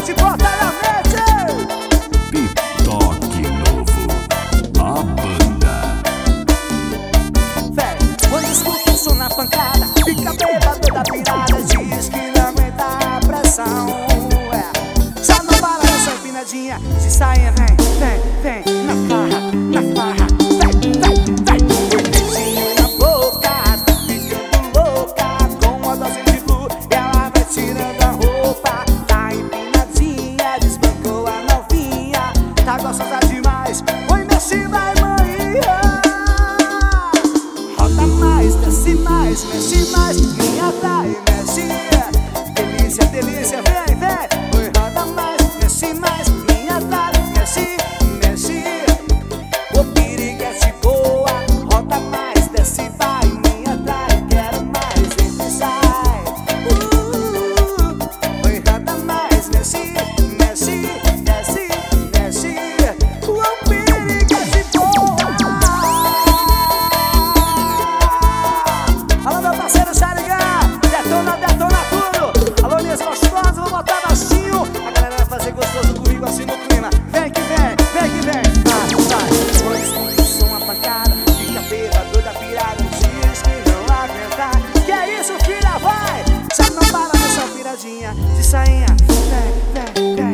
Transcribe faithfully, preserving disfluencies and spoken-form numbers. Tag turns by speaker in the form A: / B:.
A: gente bota na mente.
B: Pitoque novo, a banda.
A: Véi, quando escuta o som na pancada, fica bêbado da pirada, diz que não aguenta a pressão. É, já não para nessa empinadinha, se saia, vem, vem, vem, na farra, na farra, vem, vem, vem. Põe beijinho na boca, tá ficando louca, com a dose de flu, ela vai tirando a roupa. Tá empinadinha, desbancou a novinha, tá gostosa demais, oi, mexe, vai, mãe. Roda mais, desce mais, mexe mais, minha atrai, mexe. Delícia, delícia, vem, vem. Oi, roda mais, mexe mais, minha atrai, mexe, mexe. O piriguete boa, roda mais, desce, vai, minha atrai, quero mais, entra e sai. Uh, oi, roda mais, mexe, mexe, desce, mexe. O piriguete boa. Alô, meu parceiro Xarigá, detona, detona tudo. Alô, minhas gostosas, vou botar baixinho. A galera vai fazer gostoso comigo assim no clima. Vem que vem, vem que vem. Vai, vai. Quando escuta o som, a pancada, fica bêbado da pirada, diz que não aguenta. Que é isso, filha, vai. Já não para nessa piradinha de sainha. Vem, vem, vem.